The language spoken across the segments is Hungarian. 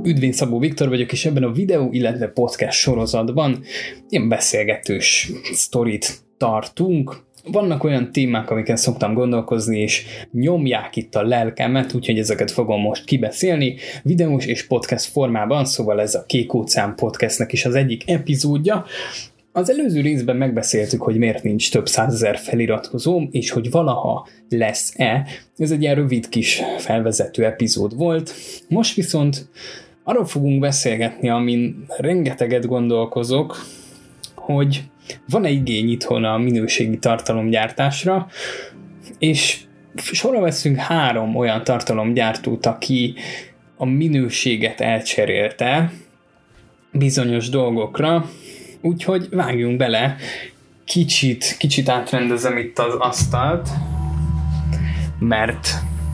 Üdvén, Szabó Viktor vagyok, és ebben a videó, illetve podcast sorozatban ilyen beszélgetős sztorit tartunk. Vannak olyan témák, amiken szoktam gondolkozni, és nyomják itt a lelkemet, úgyhogy ezeket fogom most kibeszélni videós és podcast formában, szóval ez a Kék Óceán podcastnek is az egyik epizódja. Az előző részben megbeszéltük, hogy miért nincs több százezer feliratkozóm, és hogy valaha lesz-e. Ez egy ilyen rövid kis felvezető epizód volt. Most viszont arról fogunk beszélgetni, amin rengeteget gondolkozok, hogy van-e igény itthon a minőségi tartalomgyártásra, és sorra veszünk 3 olyan tartalomgyártót, aki a minőséget elcserélte bizonyos dolgokra, úgyhogy vágjunk bele, kicsit átrendezem itt az asztalt, mert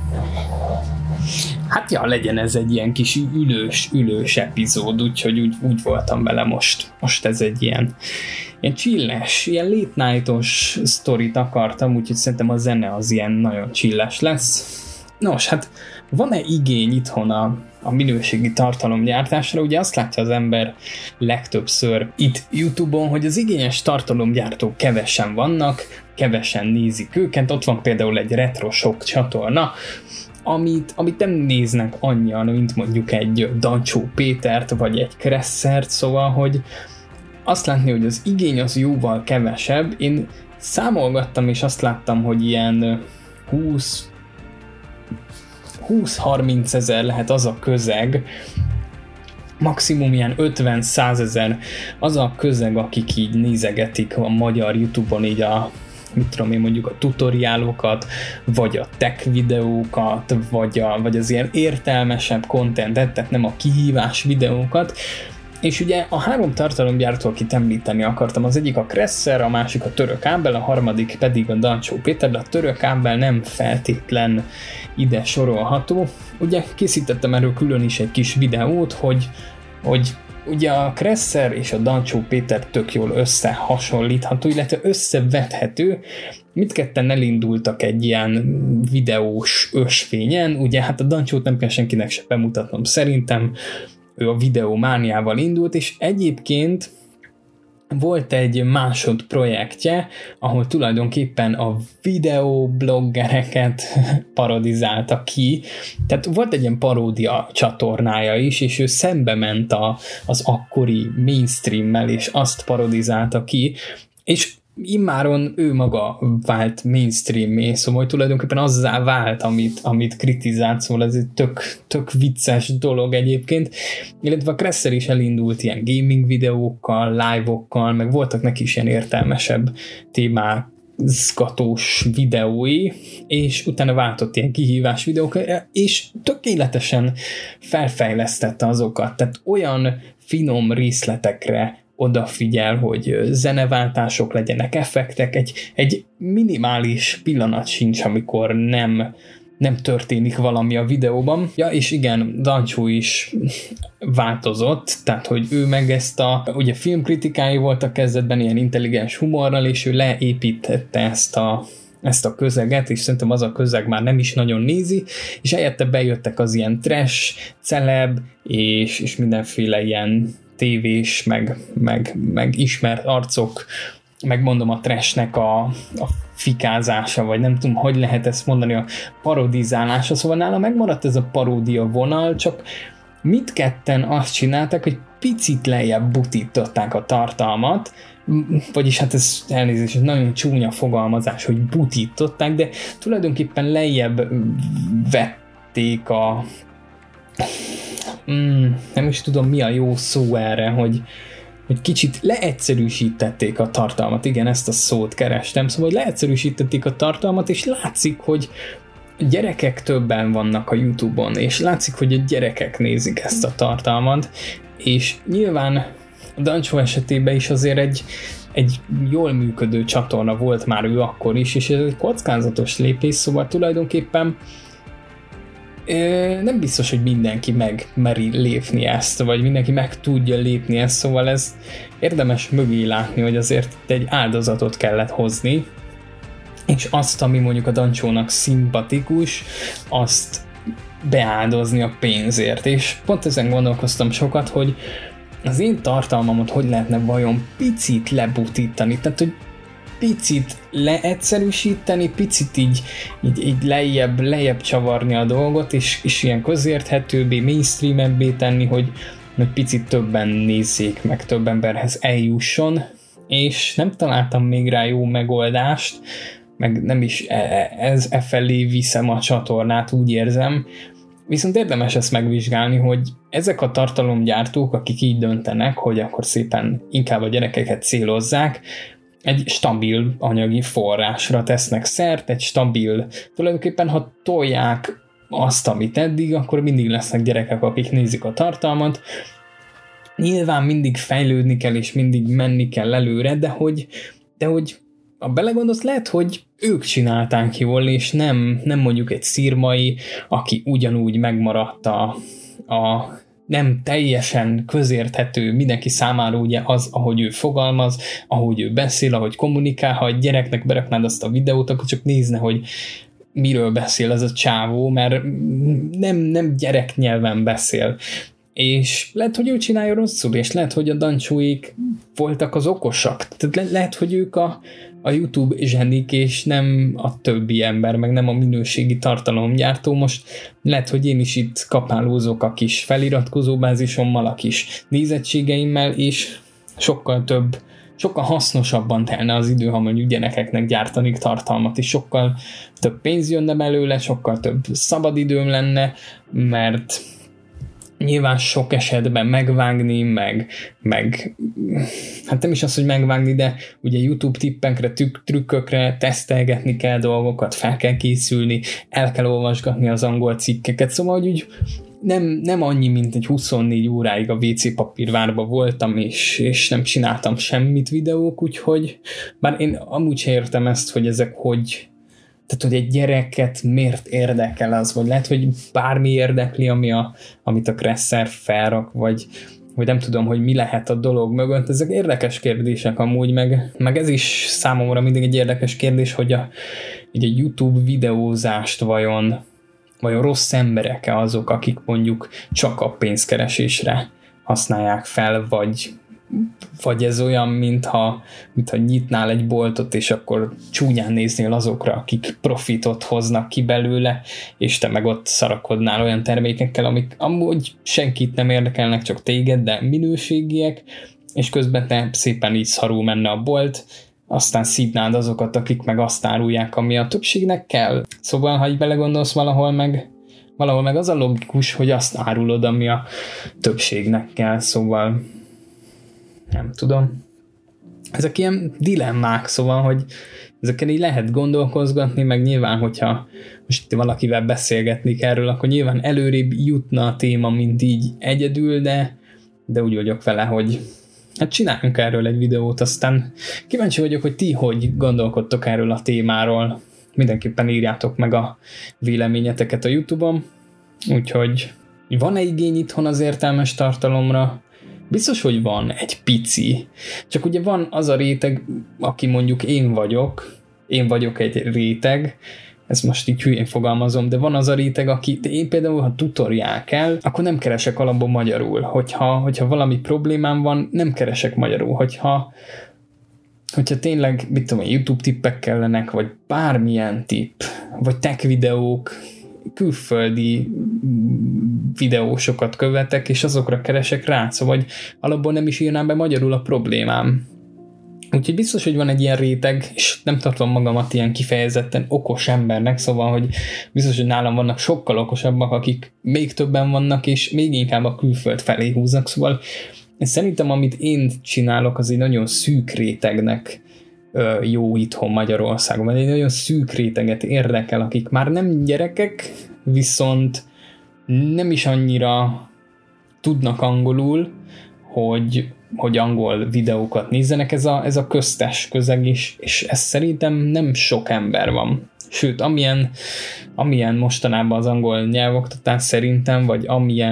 hát ja, legyen ez egy ilyen kis ülős epizód, úgyhogy úgy voltam vele most. Most ez egy ilyen chilles, ilyen late night-os sztorit akartam, úgyhogy szerintem a zene az ilyen nagyon chilles lesz. Nos, hát van-e igény itthon a minőségi tartalomgyártásra? Ugye azt látja az ember legtöbbször itt YouTube-on, hogy az igényes tartalomgyártók kevesen vannak, kevesen nézik őket. Ott van például egy RetroShock csatorna, amit nem néznek annyian, mint mondjuk egy Dancsó Pétert, vagy egy Kresszert, szóval, hogy azt látni, hogy az igény az jóval kevesebb. Én számolgattam, és azt láttam, hogy ilyen 20-30 ezer lehet az a közeg, maximum ilyen 50-100 ezer az a közeg, akik így nézegetik a magyar YouTube-on így mondjuk a tutoriálokat, vagy a tech videókat, vagy az ilyen értelmesebb contentet, tehát nem a kihívás videókat. És ugye a 3 tartalomgyártó, akit említeni akartam, az egyik a Kresser, a másik a Török Ábel, a harmadik pedig a Dancsó Péter, de a Török Ábel nem feltétlen ide sorolható. Ugye készítettem erről külön is egy kis videót, hogy ugye a Kresser és a Dancsó Péter tök jól összehasonlítható, illetve összevethető. Mindketten elindultak egy ilyen videós ösvényen, ugye hát a Dancsót nem kell senkinek se bemutatnom szerintem, ő a videomániával indult, és egyébként volt egy másodprojektje, ahol tulajdonképpen a videobloggereket parodizálta ki. Tehát volt egy ilyen paródia csatornája is, és ő szembe ment az akkori mainstreammel, és azt parodizálta ki, és immáron ő maga vált mainstream-é, szóval tulajdonképpen azzá vált, amit kritizált, szóval ez egy tök vicces dolog egyébként, illetve a Kresser is elindult ilyen gaming videókkal, live-okkal, meg voltak neki is ilyen értelmesebb témázgatós videói, és utána váltott ilyen kihívás videókra, és tökéletesen felfejlesztette azokat, tehát olyan finom részletekre odafigyel, hogy zeneváltások legyenek, effektek, egy minimális pillanat sincs, amikor nem történik valami a videóban. Ja, és igen, Dancsó is változott, tehát, hogy ő meg ugye filmkritikái voltak kezdetben ilyen intelligens humorral, és ő leépítette ezt a közeget, és szerintem az a közeg már nem is nagyon nézi, és helyette bejöttek az ilyen trash, celeb, és mindenféle ilyen tévés, meg ismert arcok, megmondom a trashnek a fikázása, vagy nem tudom, hogy lehet ezt mondani, a parodizálása, szóval nála megmaradt ez a paródia vonal, csak mindketten azt csinálták, hogy picit lejjebb butították a tartalmat, vagyis hát ez elnézést, ez nagyon csúnya fogalmazás, hogy butították, de tulajdonképpen lejjebb vették nem is tudom, mi a jó szó erre, hogy kicsit leegyszerűsítették a tartalmat. Igen, ezt a szót kerestem. Szóval, hogy leegyszerűsítették a tartalmat, és látszik, hogy gyerekek többen vannak a YouTube-on, és látszik, hogy a gyerekek nézik ezt a tartalmat, és nyilván a Dancsó esetében is azért egy jól működő csatorna volt már ő akkor is, és ez egy kockázatos lépés, szóval tulajdonképpen nem biztos, hogy mindenki megmeri lépni ezt, vagy mindenki meg tudja lépni ezt, szóval ez érdemes mögé látni, hogy azért egy áldozatot kellett hozni, és azt, ami mondjuk a Dancsónak szimpatikus, azt beáldozni a pénzért, és pont ezen gondolkoztam sokat, hogy az én tartalmamot hogy lehetne vajon picit lebutítani, tehát hogy picit leegyszerűsíteni, picit így lejjebb csavarni a dolgot, és ilyen közérthetőbbé, mainstreamebbé tenni, hogy picit többen nézzék meg, több emberhez eljusson, és nem találtam még rá jó megoldást, meg nem is felé viszem a csatornát, úgy érzem, viszont érdemes ezt megvizsgálni, hogy ezek a tartalomgyártók, akik így döntenek, hogy akkor szépen inkább a gyerekeket célozzák, egy stabil anyagi forrásra tesznek szert, egy stabil, tulajdonképpen ha tolják azt, amit eddig, akkor mindig lesznek gyerekek, akik nézik a tartalmat. Nyilván mindig fejlődni kell, és mindig menni kell előre, de hogy ha belegondolsz, lehet, hogy ők csinálták jól, és nem mondjuk egy szirmai, aki ugyanúgy megmaradt a nem teljesen közérthető mindenki számára ugye az, ahogy ő fogalmaz, ahogy ő beszél, ahogy kommunikál. Ha egy gyereknek beraknád azt a videót, akkor csak nézne, hogy miről beszél ez a csávó, mert nem gyereknyelven beszél. És lehet, hogy ő csinálja rosszul, és lehet, hogy a Dancsóik voltak az okosak. Tehát lehet, hogy ők a YouTube zsenik, és nem a többi ember, meg nem a minőségi tartalomgyártó. Most lehet, hogy én is itt kapálózok a kis feliratkozóbázisommal, a kis nézettségeimmel, és sokkal hasznosabban telne az idő, ha mondjuk gyerekeknek gyártanik tartalmat, és sokkal több pénz jönne belőle, sokkal több szabadidőm lenne, mert nyilván sok esetben megvágni, meg hát nem is az, hogy megvágni, de ugye YouTube tippekre, trükkökre tesztelgetni kell dolgokat, fel kell készülni, el kell olvasgatni az angol cikkeket, szóval hogy úgy nem annyi, mint egy 24 óráig a WC papírvárba voltam, és nem csináltam semmit videók, úgyhogy bár én amúgy sem értem ezt, hogy ezek tehát, hogy egy gyereket miért érdekel az, vagy lehet, hogy bármi érdekli, amit a Kresser felrak, vagy nem tudom, hogy mi lehet a dolog mögött. Ezek érdekes kérdések amúgy, meg ez is számomra mindig egy érdekes kérdés, hogy a YouTube videózást vajon rossz emberek-e azok, akik mondjuk csak a pénzkeresésre használják fel, vagy ez olyan, mintha nyitnál egy boltot, és akkor csúnyán néznél azokra, akik profitot hoznak ki belőle, és te meg ott szarakodnál olyan termékekkel, amik amúgy senkit nem érdekelnek, csak téged, de minőségiek, és közben te szépen így szarul menne a bolt, aztán szidnád azokat, akik meg azt árulják, ami a többségnek kell. Szóval, ha így belegondolsz, valahol meg az a logikus, hogy azt árulod, ami a többségnek kell, szóval nem tudom. Ezek ilyen dilemmák, szóval, hogy ezeken így lehet gondolkozgatni, meg nyilván, hogyha most valakivel beszélgetnék erről, akkor nyilván előrébb jutna a téma, mint így egyedül, de úgy vagyok vele, hogy hát csináljunk erről egy videót, aztán kíváncsi vagyok, hogy ti hogy gondolkodtok erről a témáról. Mindenképpen írjátok meg a véleményeteket a YouTube-on, úgyhogy van-e igény itthon az értelmes tartalomra? Biztos, hogy van egy pici. Csak ugye van az a réteg, aki mondjuk én vagyok egy réteg, ezt most így hülyén fogalmazom, de van az a réteg, aki, de én például, ha tutoriál kell, akkor nem keresek alapból magyarul. Hogyha valami problémám van, nem keresek magyarul. Hogyha tényleg, mit tudom, YouTube tippek kellenek, vagy bármilyen tipp, vagy tech videók, külföldi videósokat követek, és azokra keresek rá, szóval hogy alapból nem is írnám be magyarul a problémám. Úgyhogy biztos, hogy van egy ilyen réteg, és nem tartom magamat ilyen kifejezetten okos embernek, szóval, hogy biztos, hogy nálam vannak sokkal okosabbak, akik még többen vannak, és még inkább a külföld felé húznak, szóval szerintem, amit én csinálok, az egy nagyon szűk rétegnek jó itthon Magyarországon, vagy egy nagyon szűk réteget érdekel, akik már nem gyerekek, viszont nem is annyira tudnak angolul, hogy angol videókat nézzenek, ez a köztes közeg is, és ez szerintem nem sok ember van. Sőt, amilyen mostanában az angol nyelvoktatás szerintem, vagy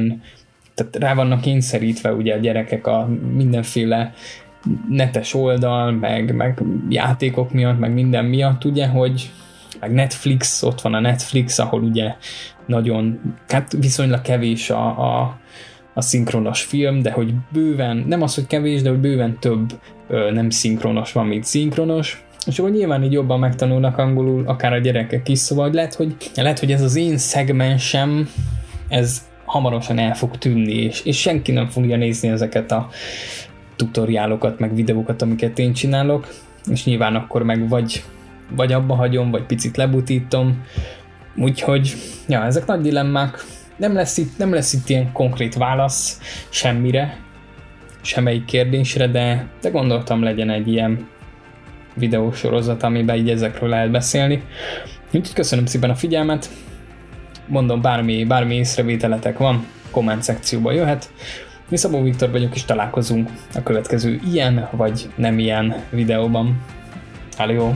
tehát rá vannak kényszerítve ugye a gyerekek a mindenféle netes oldal, meg játékok miatt, meg minden miatt, ugye, hogy meg Netflix, ott van a Netflix, ahol ugye nagyon, hát viszonylag kevés a szinkronos film, de hogy bőven, nem az, hogy kevés, de hogy bőven több nem szinkronos van, mint szinkronos, és akkor nyilván így jobban megtanulnak angolul, akár a gyerekek is, szóval lehet, hogy ez az én szegmensem, ez hamarosan el fog tűnni, és senki nem fogja nézni ezeket a tutoriálokat, meg videókat, amiket én csinálok, és nyilván akkor meg vagy abba hagyom, vagy picit lebutítom, úgyhogy, ja, ezek nagy dilemmák, nem lesz itt ilyen konkrét válasz semmire, semmelyik kérdésre, de gondoltam legyen egy ilyen videósorozat, amiben így ezekről lehet beszélni. Úgyhogy köszönöm szépen a figyelmet, mondom, bármi észrevételetek van, komment szekcióba jöhet. Mi Szabó Viktor vagyok, és találkozunk a következő ilyen vagy nem ilyen videóban. Hello!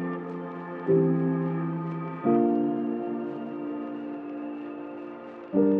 Thank you.